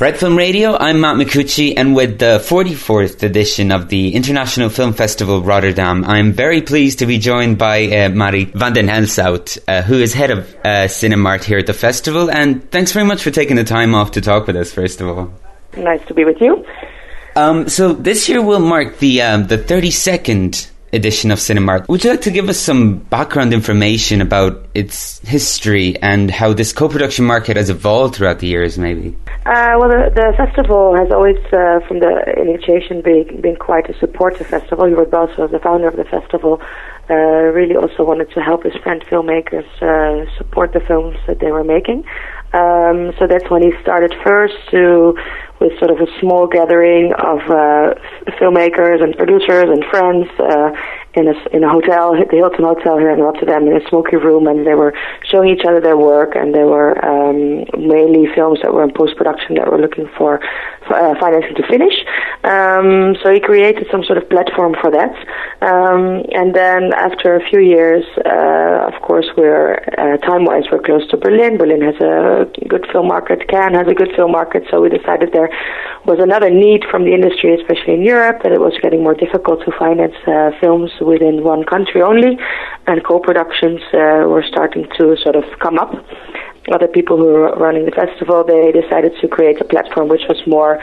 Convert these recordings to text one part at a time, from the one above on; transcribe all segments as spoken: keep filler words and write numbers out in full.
Red Film Radio, I'm Matt Micucci, and with the forty-fourth edition of the International Film Festival Rotterdam, I'm very pleased to be joined by uh, Marie van den Helsout, uh, who is head of uh, Cinemart here at the festival, and thanks very much for taking the time off to talk with us, first of all. Nice to be with you. Um, so this year will mark the um, the thirty-second edition of Cinemart. Would you like to give us some background information about its history and how this co-production market has evolved throughout the years, maybe? Uh, well, the, the festival has always, uh, from the initiation, been, been quite a supportive festival. Hubert Belso, the founder of the festival, uh, really also wanted to help his friend filmmakers uh, support the films that they were making. Um, so that's when he started first to with sort of a small gathering of uh, filmmakers and producers and friends uh, in a in a hotel, the Hilton Hotel here in Rotterdam, in a smoky room, and they were showing each other their work, and they were um, mainly films that were in post-production that were looking for uh, financing to finish. Um, so he created some sort of platform for that. Um, and then after a few years, uh, of course, we're uh, time-wise we're close to Berlin. Berlin has a good film market. Cannes has a good film market. So we decided there was another need from the industry, especially in Europe, that it was getting more difficult to finance uh, films within one country only, and co-productions uh, were starting to sort of come up. Other people who were running the festival, they decided to create a platform which was more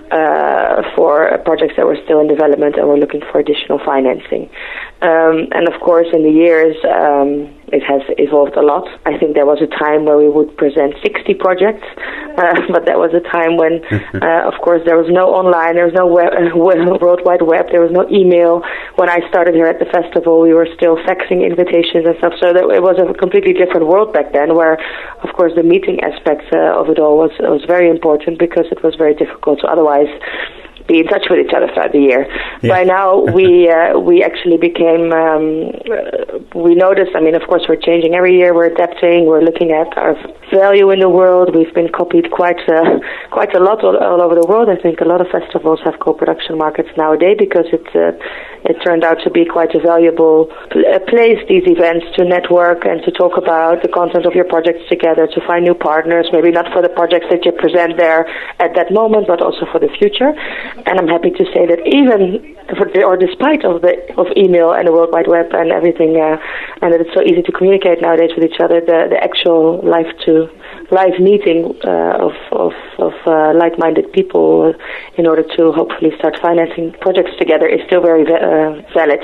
uh, for projects that were still in development and were looking for additional financing. Um, and of course, in the years, um, it has evolved a lot. I think there was a time where we would present sixty projects, uh, but that was a time when, uh, of course, there was no online, there was no web, uh, World Wide Web, there was no email. When I started here at the festival, we were still faxing invitations and stuff, so that it was a completely different world back then, where, of course, the meeting aspect uh, of it all was was very important, because it was very difficult to otherwise be in touch with each other throughout the year. Yeah. By now, we uh, we actually became, um, uh, we noticed, I mean, of course, we're changing every year, we're adapting, we're looking at our value in the world. We've been copied quite uh, quite a lot all, all over the world. I think a lot of festivals have co-production markets nowadays, because it, uh, it turned out to be quite a valuable pl- place, these events, to network and to talk about the content of your projects together, to find new partners, maybe not for the projects that you present there at that moment, but also for the future. And I'm happy to say that even, for the, or despite of the of email and the World Wide Web and everything, uh, and that it's so easy to communicate nowadays with each other, the, the actual live to live meeting uh, of of, of uh, like-minded people in order to hopefully start financing projects together is still very uh, valid.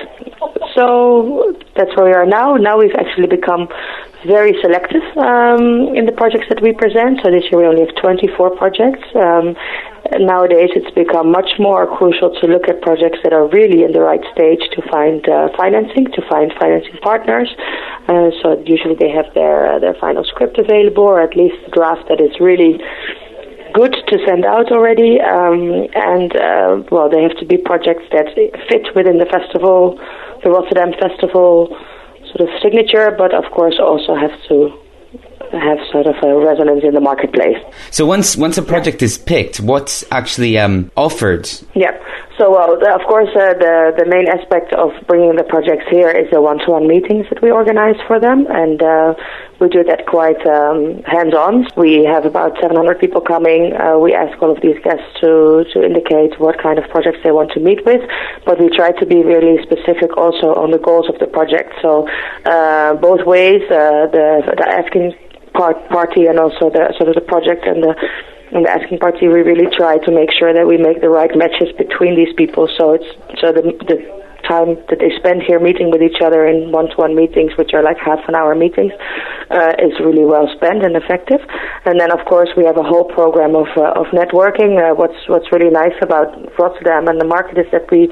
So that's where we are now. Now we've actually become very selective um, in the projects that we present. So this year we only have twenty-four projects. Um, nowadays it's become much more crucial to look at projects that are really in the right stage to find uh, financing, to find financing partners. Uh, so usually they have their uh, their final script available, or at least a draft that is really good to send out already. Um, and uh, well, they have to be projects that fit within the festival, the Rotterdam Festival sort of signature, but of course also have to have sort of a resonance in the marketplace. So once once a project yeah. is picked, what's actually um, offered? Yeah. So, well, the, of course, uh, the the main aspect of bringing the projects here is the one-to-one meetings that we organize for them, and uh, we do that quite um, hands-on. We have about seven hundred people coming. Uh, we ask all of these guests to, to indicate what kind of projects they want to meet with, but we try to be really specific also on the goals of the project. So, uh, both ways, uh, the, the asking part, party and also the sort of the project and the In the asking party, we really try to make sure that we make the right matches between these people. So it's so the the time that they spend here meeting with each other in one-to-one meetings, which are like half an hour meetings, uh, is really well spent and effective. And then, of course, we have a whole program of uh, of networking. Uh, what's what's really nice about Rotterdam and the market is that we.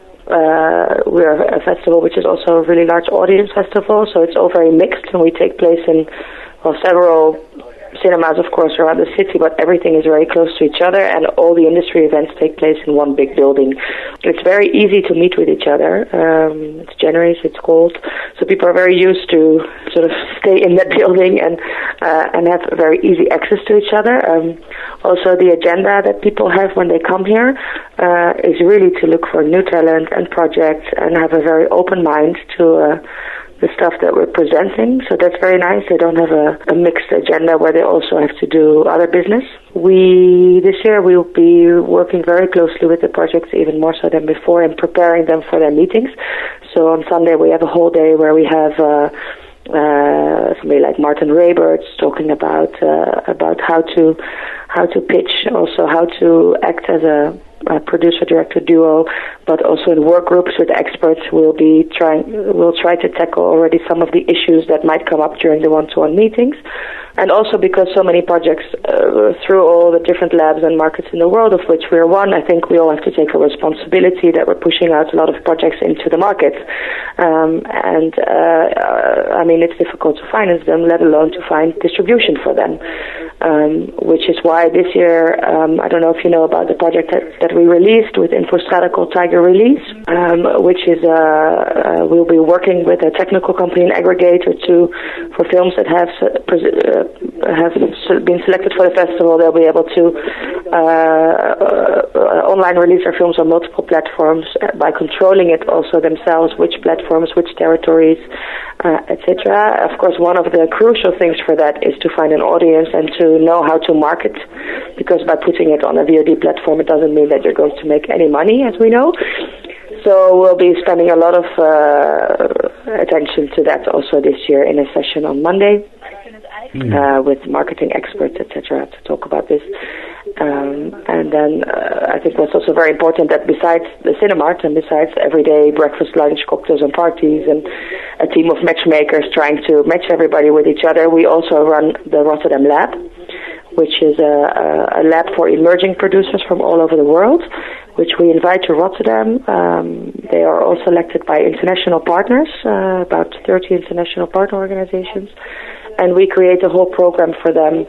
Uh, we're a festival which is also a really large audience festival, so it's all very mixed, and we take place in well, several cinemas, of course, around the city, but everything is very close to each other, and all the industry events take place in one big building. It's very easy to meet with each other. Um, it's January, so it's cold, so people are very used to sort of stay in that building and uh, and have very easy access to each other. Um, also, the agenda that people have when they come here uh, is really to look for new talent and projects and have a very open mind to uh, the stuff that we're presenting. So that's very nice. They don't have a, a mixed agenda where they also have to do other business. We, this year, we will be working very closely with the projects, even more so than before, and preparing them for their meetings. So on Sunday, we have a whole day where we have uh, uh, somebody like Martin Rayberts talking about uh, about how to how to pitch, also how to act as a Uh, producer-director duo, but also in work groups with experts. We'll be trying, we'll try to tackle already some of the issues that might come up during the one-to-one meetings. And also because so many projects uh, through all the different labs and markets in the world, of which we're one, I think we all have to take a responsibility that we're pushing out a lot of projects into the market. Um, and uh, I mean, it's difficult to finance them, let alone to find distribution for them. Um, which is why this year, um, I don't know if you know about the project that, that we released with Infostrada called Tiger Release, um, which is, uh, uh, we'll be working with a technical company and aggregator to, for films that have, uh, have been selected for the festival. They'll be able to uh, uh, online release their films on multiple platforms by controlling it also themselves, which platforms, which territories, uh, et cetera. Of course, one of the crucial things for that is to find an audience and to know how to market, because by putting it on a V O D platform, it doesn't mean that you're going to make any money, as we know. So we'll be spending a lot of uh, attention to that also this year in a session on Monday mm. uh, with marketing experts, et cetera, to talk about this. Um, and then uh, I think what's also very important that besides the Cinemart and besides everyday breakfast, lunch, cocktails and parties and a team of matchmakers trying to match everybody with each other, we also run the Rotterdam Lab, which is a, a lab for emerging producers from all over the world, which we invite to Rotterdam. Um, they are all selected by international partners, uh, about thirty international partner organizations, and we create a whole program for them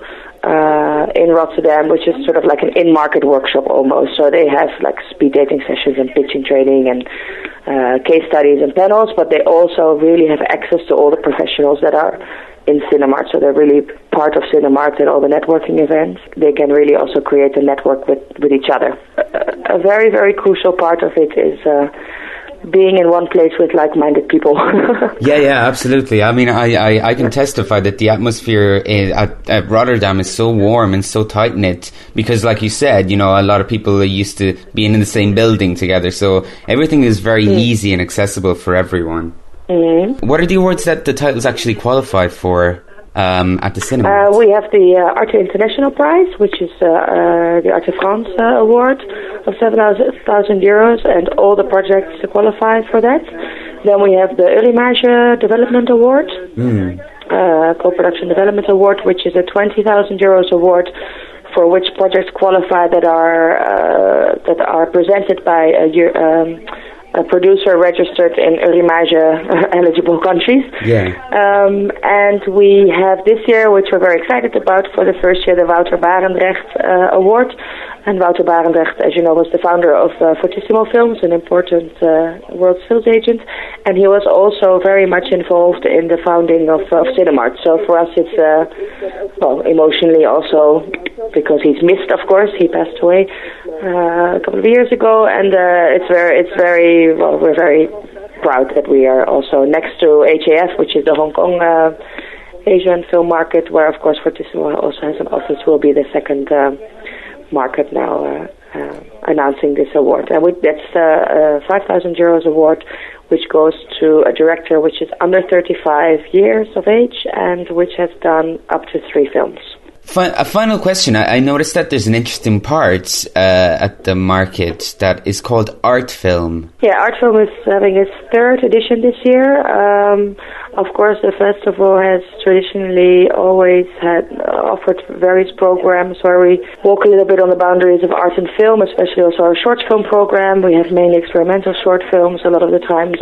uh, in Rotterdam, which is sort of like an in-market workshop almost. So they have like speed dating sessions and pitching training and uh, case studies and panels, but they also really have access to all the professionals that are in Cinemart, so they're really part of Cinemart and all the networking events. They can really also create a network with, with each other. A, a very, very crucial part of it is uh, being in one place with like-minded people. yeah, yeah, absolutely. I mean, I, I, I can testify that the atmosphere in, at, at Rotterdam is so warm and so tight-knit because, like you said, you know, a lot of people are used to being in the same building together, so everything is very mm. easy and accessible for everyone. Mm-hmm. What are the awards that the titles actually qualified for um, at the cinema? Uh, we have the uh, Arte International Prize, which is uh, uh, the Arte France uh, award of seven thousand euros, and all the projects qualify for that. Then we have the Eurimage Development Award, mm. uh, Co-Production Development Award, which is a twenty thousand euros award for which projects qualify that are uh, that are presented by a year. Um, a producer registered in Eurimage uh, eligible countries. Yeah. Um, and we have this year, which we're very excited about, for the first year, the Wouter Barendrecht uh, Award. And Wouter Barendrecht, as you know, was the founder of uh, Fortissimo Films, an important uh, world sales agent. And he was also very much involved in the founding of, of Cinemart. So for us, it's, uh, well, emotionally also, because he's missed, of course. He passed away uh, a couple of years ago. And uh, it's very, it's very, well, we're very proud that we are also next to H A F, which is the Hong Kong uh, Asian film market, where, of course, Fortissimo also has an office, will be the second uh, market now uh, uh, announcing this award. And we, that's uh, a five thousand euros award, which goes to a director which is under thirty-five years of age and which has done up to three films. Fi- a final question. I, I noticed that there's an interesting part uh, at the market that is called Art Film. Yeah, Art Film is having its third edition this year. Um, of course, the festival has traditionally always had uh, offered various programs where we walk a little bit on the boundaries of art and film, especially also our short film program. We have mainly experimental short films, a lot of the times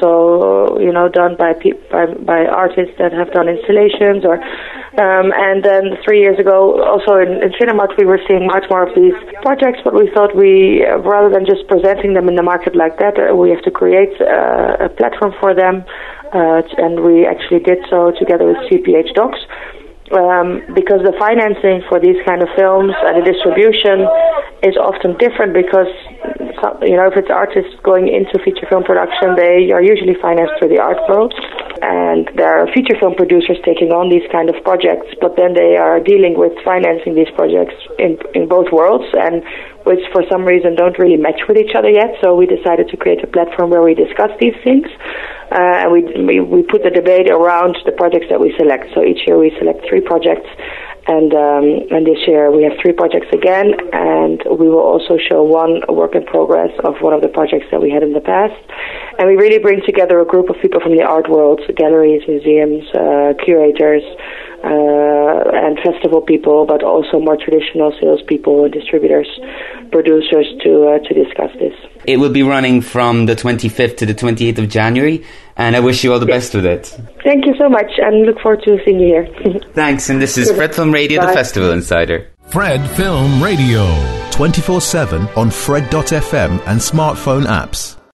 also, you know, done by pe- by, by artists that have done installations or Um, and then three years ago, also in, in Cinemart, we were seeing much more of these projects, but we thought we, uh, rather than just presenting them in the market like that, uh, we have to create uh, a platform for them, uh, and we actually did so together with C P H Docs, um, because the financing for these kind of films and the distribution is often different because, you know, if it's artists going into feature film production, they are usually financed through the Art Pro. And there are feature film producers taking on these kind of projects, but then they are dealing with financing these projects in, in both worlds, and which for some reason don't really match with each other yet. So we decided to create a platform where we discuss these things. Uh, and we, we we put the debate around the projects that we select. So each year we select three projects, and um, and this year we have three projects again, and we will also show one work in progress of one of the projects that we had in the past. And we really bring together a group of people from the art world, galleries, museums, uh, curators, uh, and festival people, but also more traditional salespeople, distributors, producers to uh, to discuss this. It will be running from the twenty-fifth to the twenty-eighth of January, and I wish you all the best with it. Thank you so much, and look forward to seeing you here. Thanks, and this is Fred Film Radio, Bye. The Festival Insider. Fred Film Radio. twenty-four seven on Fred dot f m and smartphone apps.